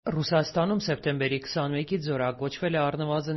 Ռուսաստանում սեպտեմբերի 21-ից զորակոչվել է առնվազն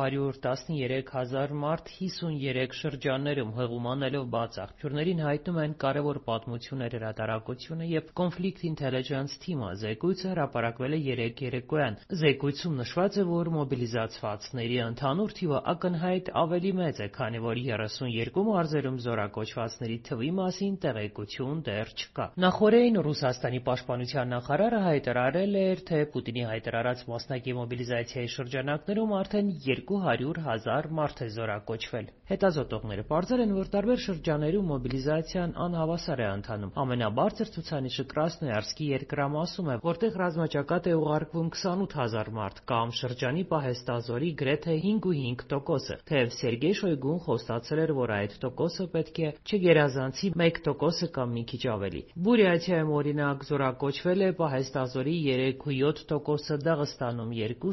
213 հազար մարդ 53 շրջաններում, հղում անելով բաց աղբյուրներին հայտնում են կարևոր պատմություններ հրատարակությունը և Conflict Intelligence Team-ը, զեկույցը հրապարակվել է երեկ երեկոյան։ Զեկույցում նշված է, որ մոբիլիզացվածների ընդհանուր թիվը ակնհայտ ավելի մեծ է, քանի որ 32 մարզերում զորակոչվածների թվի մասին տեղեկություն դեռ չկա։ Նախօրեին Ռուսաստանի պաշտպանության նախարարը հայտարարել էր, թե Պուտինի հայտարարած մասնակի մոբիլիզացիայի շրջանակներում արդեն 200 հազար մարդ է զորակոչվել։ Հետազոտողները պարզել են, որ տարբեր շրջաններում մոբիլիզացիան անհավասար է ընթանում։ Ամենաբարձր ցուցանիշը Կրասնոյարսկի երկրամասում է, որտեղ ռազմաճակատ է ուղարկվում 28 հազար մարդ, կամ շրջանի պահեստազորի գրեթե 5,5%-ը, թեև Սերգեյ Շոյգուն խոստացել էր, որ այդ տոկոսը պետք է չգերազանցի 1%-ը կամ մի քիչ ավելի։ Բուրյաթիայում, օրինակ, զորակոչվել է պահեստազորի 3,7%-ը, Դաղստանում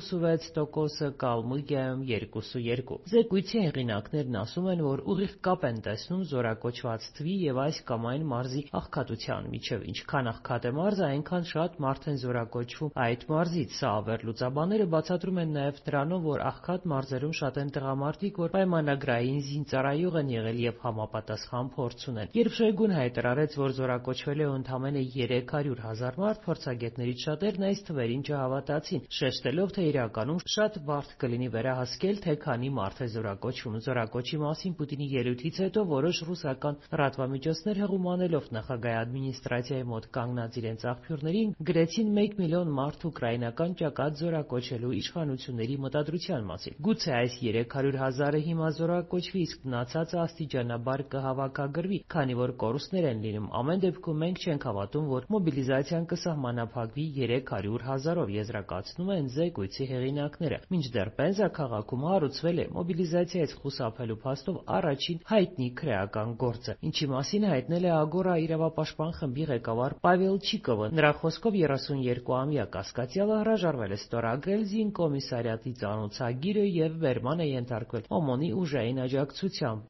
2,6%-ը, Կալմուկիայում 2,2%։ Զեկույցի հեղինակներն ասում են, որ ուղիղ կապ են տեսնում զորակոչված թվի և այս կամ այն մարզի աղքատության միջև։ Ինչքան աղքատ է մարզը, այնքան շատ մարդ են զորակոչվում այդ մարզից։ Սա վերլուծաբանները բացատրում են նաև նրանով, որ աղքատ մարզերում շատ են տղամարդիկ, որ պայմանագրային զինծառայող են եղել և համապատասխան փորձ ունեն։ Երբ Շոյգուն հայտարարեց, որ զորակոչվել է ընդամենը 300 հազար մարդ, փորձագետներից շատերն այս թվերին չհավատացին, շեշտելով, թե իրականում շատ բարդ կլինի վերահսկել, թե քանի մարդ է զորակոչվում։ Զորակոչի մասին Պուտինի ելույթից հետո որոշ ռուսական լրատվամիջոցներ, հղում անելով նախագահի ադմինիստրացիայի մոտ կանգնած իրենց աղբյուրներին, գրեցին 1 միլիոն մարդ ուկրաինական ճակատ զորակոչելու իշխանությունների մտադրության մասին։ Գուցե այս 300 հազարը հիմա զորակոչվի, իսկ մնացածը աստիճանաբար կհավաքագրվի, քանի որ կորուստներ են լինում։ Ամեն դեպքում մենք չենք հավատում, որ մոբիլիզացիան կսահմանափակվի 300 հազարով, եզրակացնում են զեկույցի հեղինակները։ Մինչդեռ Պենզա քաղաքում հարուցվել է մոբիլիզացիայից խուսափելու փաստով առաջին հայտնի քրեական գործը, ինչի մասին հայտնել է Ագորա իրավապաշտպան խմբի ղեկավար Պավել Չիկովը։ Նրա խոսքով 32-ամյա կասկածյալը հրաժարվել է ստորագրել զինկոմիսարիատի ծանոթագիրը և բերման է ենթարկվել ՕՄՈՆ-ի ուժային աջակցությամբ։